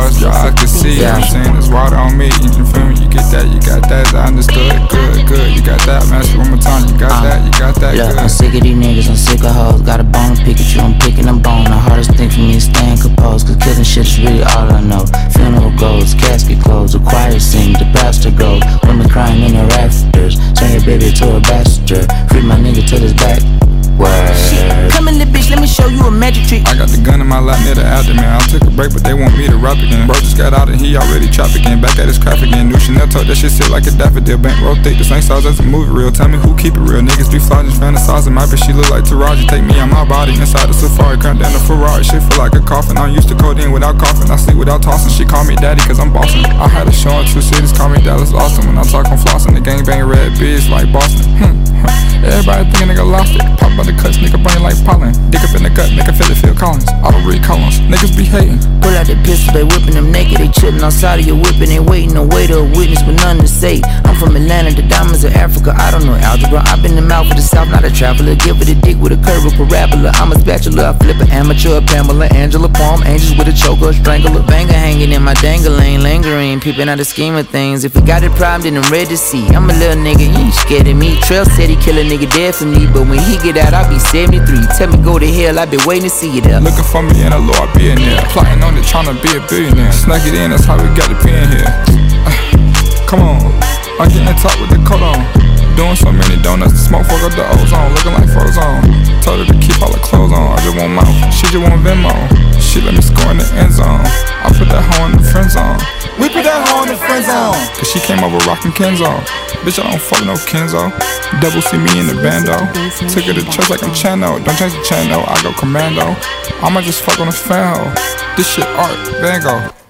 stars, your eyes can see. I'm saying there's water on me. You feel me? You get that, you got that. I understood. Good. You got that. Man, one more time. You got that, you got that. Look, good. I'm sick of these niggas, I'm sick of hoes. Got a bone to pick at you, I'm picking them bone. The hardest thing for me is staying composed, cause killing shit is really all I know. Funeral goes, casket closed, the choir sings, the pastor goes. Women crying in the rafters, turn your baby to a bastard. Free my nigga to this back. Word. Come in, little bitch, let me show you a magic trick. I got the gun in my lap near the abdomen. I took a break, but they want me to rap again. Bro just got out and he already trapped again. Back at his craft again. New Chanel talk, that shit sit like a daffodil. Bank rotate, the same size as a movie reel. Tell me who keep it real. Niggas be fly, just fantasizing. My bitch, she look like Taraji. Take me on my body inside the Safari. Crank down the Ferrari. Shit feel like a coffin. I'm used to codeine without coughing. I sleep without tossing. She call me daddy cause I'm bossing. I had a show in 2 cities, call me Dallas, Austin. When I talk on flossing, the gang bang red bitch like Boston. Everybody think a nigga lost it. Pop out the cuts, nigga brain like pollen. Dick up in the gut, nigga feel it, Phil Collins. I don't read Collins, niggas be hating. Pull out the pistol, they whipping them naked. They chillin' outside of your whipping. They waiting to wait a witness with nothing to say. I'm from Atlanta, the diamonds of Africa. I don't know algebra, I've been the mouth of the south, not a traveler. Give it a dick with a curve, a parabola. I'm a spatula, I flip an amateur, Pamela, Angela, Palm angels with a choker, strangler. Banger hanging in my dangling, lingering, peeping out the scheme of things. If we got a problem, then I'm ready to see. I'm a little nigga, you ain't scared of me. Trail said he kill a nigga dead for me, but when he get out, I be 73. Tell me go to hell, I been waiting to see you there. Looking for me in a law, I be in there. Plotting on it, trying to be a billionaire. Snuck it in, that's how we got to be in here. Come on, I'm getting top with the coat on. Doing so many donuts, the smoke fuck up the ozone. Looking like Frozone. Told her to keep all the clothes on. I just want mouth, she just want Venmo. She let me score in the end zone. I put that hoe in the friend zone. We put that hoe in the friend zone. Cause she came over rockin' Kenzo. Bitch, I don't fuck no Kenzo. Double see me in the bando. Took her to church like I'm Chano. Don't change the channel, I go commando. I might just fuck on a fan hoe. This shit art, Van Gogh.